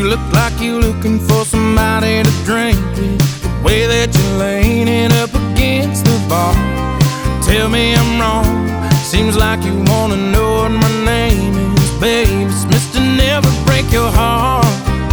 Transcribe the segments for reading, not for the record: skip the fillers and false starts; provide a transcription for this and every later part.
look like you're looking for somebody to drink with. The way that you're leaning up against the bar. Tell me I'm wrong. Seems like you wanna know what my name is, babe. It's Mr. Never Break Your Heart.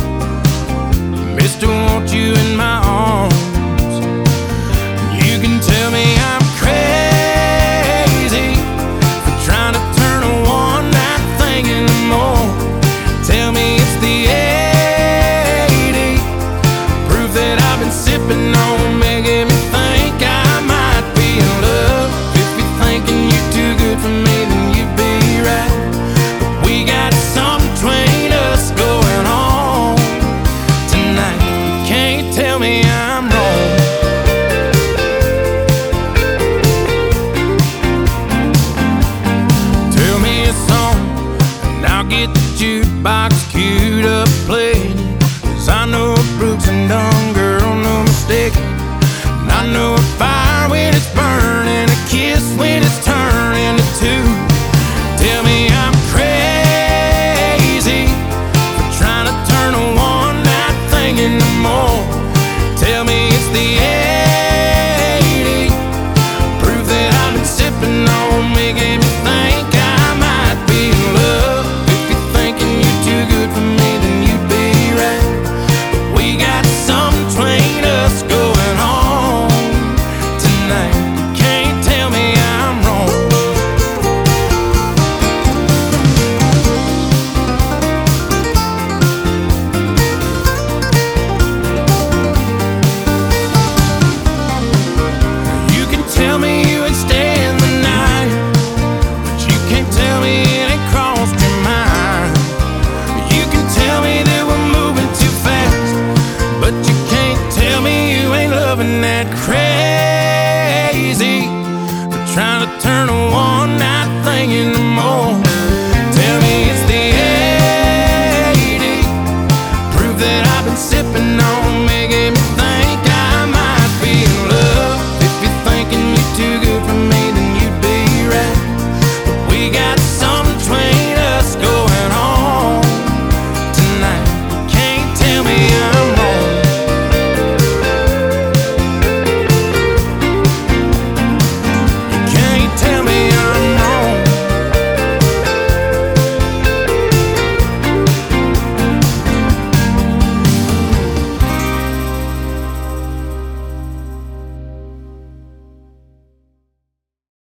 Mr. Want you in my arms. You can tell me I'm crazy for trying to turn a one-night thing into more. Tell me it's the 80 proof that I've been sipping on, making me think I might be in love. If you're thinking you're too good for me, then you'd be right. But we got something between us going on tonight. You can't tell me I'm wrong. Tell me a song and I'll get the jukebox queued up playing. 'Cause I know a Brooks and Dunn girl, no mistake. And I know a fire when it's burning, a kiss when it's turning to two.